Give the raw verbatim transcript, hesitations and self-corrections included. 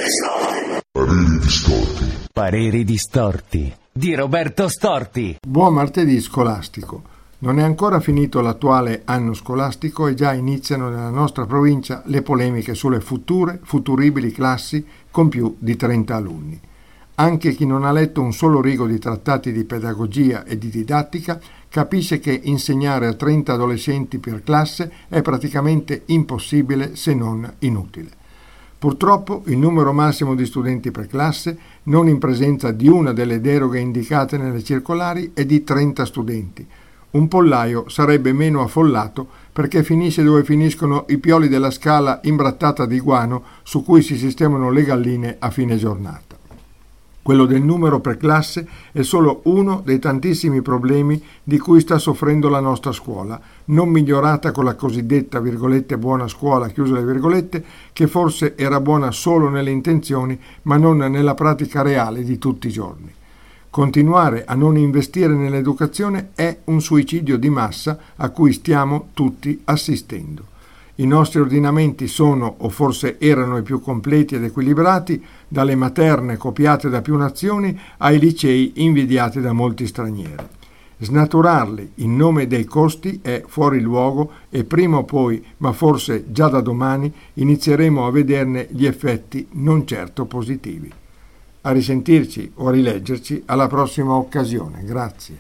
Pareri distorti. Pareri distorti di Roberto Storti. Buon martedì scolastico. Non è ancora finito l'attuale anno scolastico e già iniziano nella nostra provincia le polemiche sulle future, futuribili classi con più di trenta alunni. Anche chi non ha letto un solo rigo di trattati di pedagogia e di didattica capisce che insegnare a trenta adolescenti per classe è praticamente impossibile se non inutile. Purtroppo il numero massimo di studenti per classe, non in presenza di una delle deroghe indicate nelle circolari, è di trenta studenti. Un pollaio sarebbe meno affollato perché finisce dove finiscono i pioli della scala imbrattata di guano su cui si sistemano le galline a fine giornata. Quello del numero per classe è solo uno dei tantissimi problemi di cui sta soffrendo la nostra scuola, non migliorata con la cosiddetta virgolette buona scuola, chiuse le virgolette, che forse era buona solo nelle intenzioni ma non nella pratica reale di tutti i giorni. Continuare a non investire nell'educazione è un suicidio di massa a cui stiamo tutti assistendo. I nostri ordinamenti sono, o forse erano, i più completi ed equilibrati, dalle materne copiate da più nazioni ai licei invidiati da molti stranieri. Snaturarli in nome dei costi è fuori luogo e prima o poi, ma forse già da domani, inizieremo a vederne gli effetti non certo positivi. A risentirci o a rileggerci alla prossima occasione. Grazie.